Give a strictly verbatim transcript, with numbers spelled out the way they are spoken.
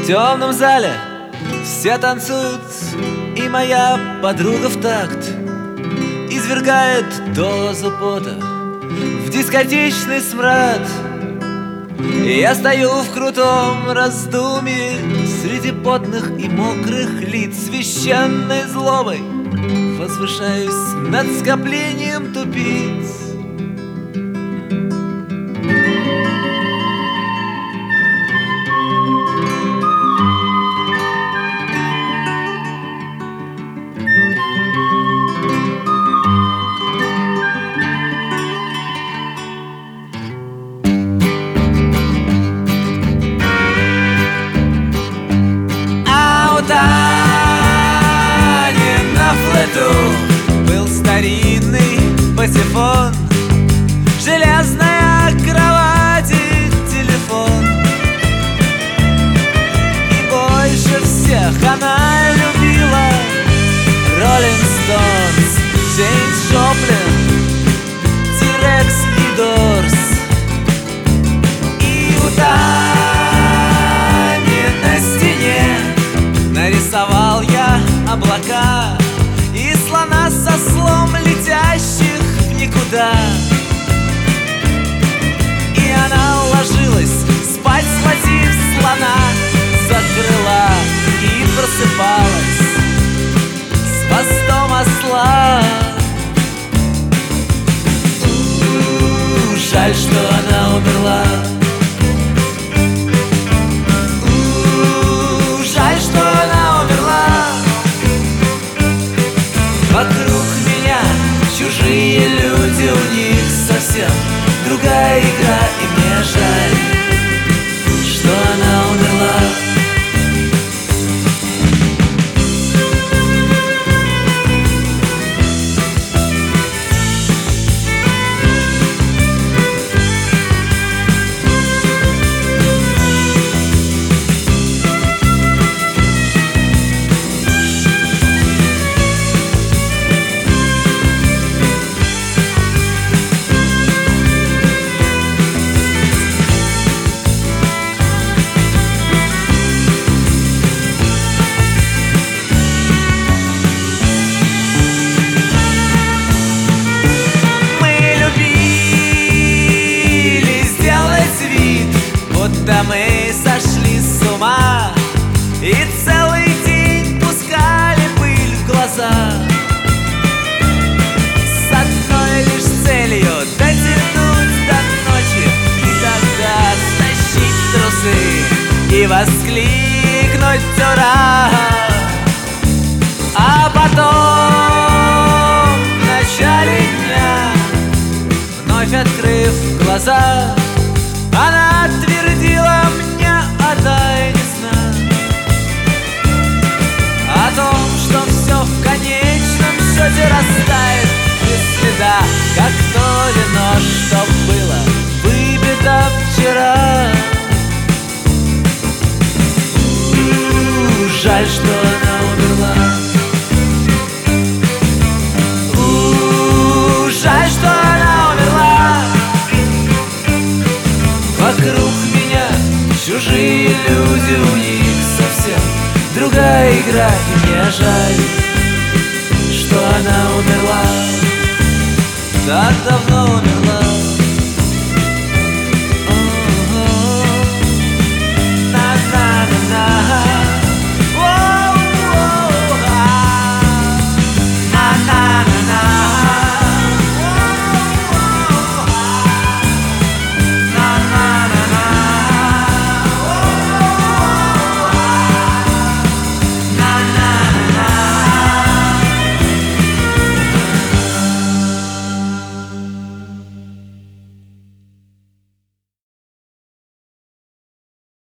В темном зале все танцуют, и моя подруга в такт извергает дозу пота в дискотечный смрад. И я стою в крутом раздумье среди потных и мокрых лиц, священной злобой возвышаюсь над скоплением тупиц. Был старинный патефон, железная кровать и телефон. И больше всех она любила Роллинг Стоунс, Джеймс Джоплин, Ти-Рекс и Дорс. И у Тани на стене нарисовал я облака и слона со слом, летящих в никуда. И она ложилась спать, схватив слона за крыла, и просыпалась с хвостом осла. У-у-у, жаль, что она умерла. У-у-у, жаль, что она умерла. Вокруг меня чужие люди, у них совсем другая игра, и мне жаль, что она умерла. Да мы сошли с ума и целый день пускали пыль в глаза, с одной лишь целью дотянуть до ночи, и тогда стащить трусы и воскликнуть «Ура!». А потом в начале дня, вновь открыв глаза, она твердила мне о тайне сна, о том, что все в конечном счете растает без следа, как то вино, что было выпито вчера. У-у-у, жаль, что она умерла. У-у-у, жаль, что она умерла. Вокруг меня чужие люди, у них совсем другая игра, и мне жаль, что она умерла, так давно умерла.